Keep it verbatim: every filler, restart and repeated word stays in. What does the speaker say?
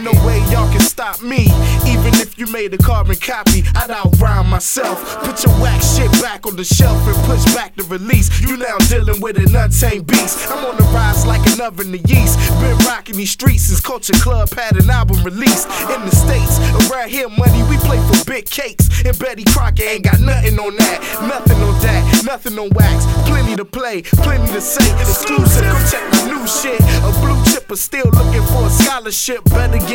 no way y'all can stop me. Even if you made a carbon copy, I'd outrhyme myself. Put your whack shit back on the shelf and push back the release. You now dealing with an untamed beast. I'm on the rise like an oven to yeast. Been rocking these streets since Culture Club had an album released. In the States, around here money, we play for big cakes. And Betty Crocker ain't got nothing on that. Nothing on that, nothing on wax. Plenty to play, plenty to say. Exclusive, come check my new shit. A blue chipper still looking for a scholarship. Better get